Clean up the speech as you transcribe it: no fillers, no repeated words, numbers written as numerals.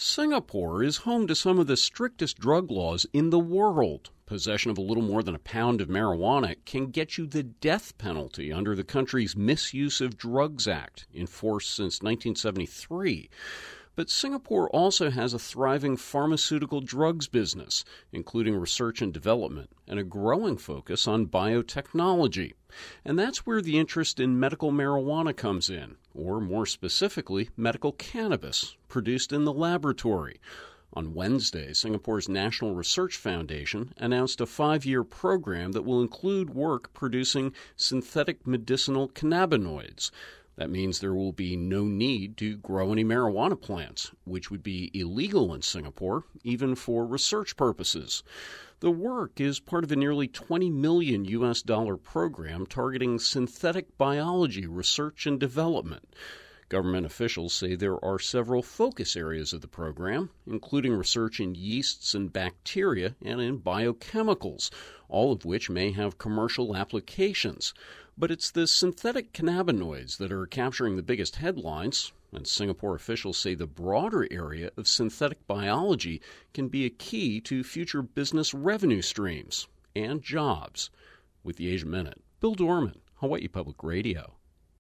Singapore is home to some of the strictest drug laws in the world. Possession of a little more than a pound of marijuana can get you the death penalty under the country's Misuse of Drugs Act, in force since 1973. But Singapore also has a thriving pharmaceutical drugs business, including research and development, and a growing focus on biotechnology. And that's where the interest in medical marijuana comes in, or more specifically, medical cannabis, produced in the laboratory. On Wednesday, Singapore's National Research Foundation announced a 5-year program that will include work producing synthetic medicinal cannabinoids. That means there will be no need to grow any marijuana plants, which would be illegal in Singapore, even for research purposes. The work is part of a nearly $20 million program targeting synthetic biology research and development. Government officials say there are several focus areas of the program, including research in yeasts and bacteria and in biochemicals, all of which may have commercial applications. But it's the synthetic cannabinoids that are capturing the biggest headlines, and Singapore officials say the broader area of synthetic biology can be a key to future business revenue streams and jobs. With the Asia Minute, Bill Dorman, Hawaii Public Radio.